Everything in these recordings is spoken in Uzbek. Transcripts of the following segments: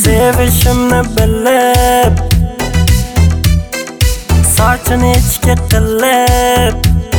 Sevishimni bilib, sochini ichga qilib,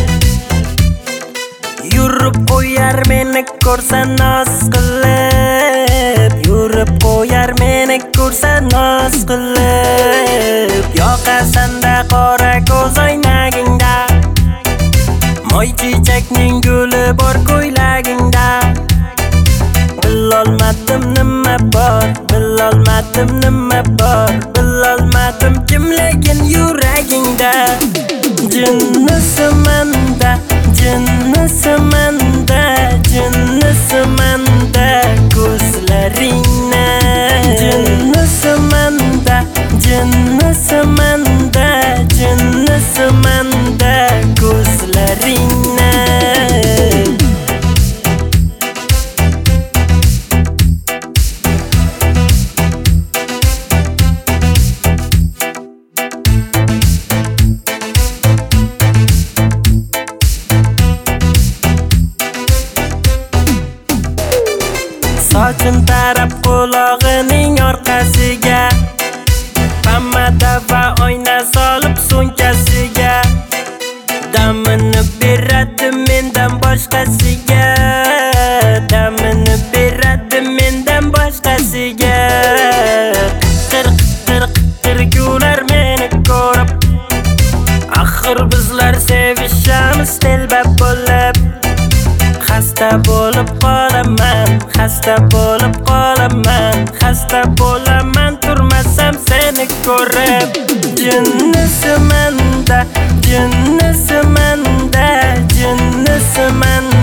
yurib qo'yar meni ko'rsa noz qilib, yurib qo'yar meni ko'rsa noz qilib. Yoqasanda qora ko'z oynagingda, moy chechakning guli bor ko'ylagingda. Bilolmadim nima bor, bilolmadim nima bor, bilolmadim kimligin yuragingda. Jinnisiman-da, jinnisiman-da, jinnisiman-da ko'zlaringni. Jinnisiman-da, jinnisiman-da, jinnisiman-da ko'zlaringni. Sochim tarab qulog'ining orqasiga, pammada va oyna solib so'nkasiga. Damini beradi mendan boshqasiga, damini beradi mendan boshqasiga. Qir kular meni ko'rib, axir bizlar sevishamiz telba bo'lib. Xasta bo'lib qolaman, xasta bo'lib qolaman, xasta bo'laman turmasam seni ko'rib. Jinnisiman-da, jinnisiman-da, jinnisiman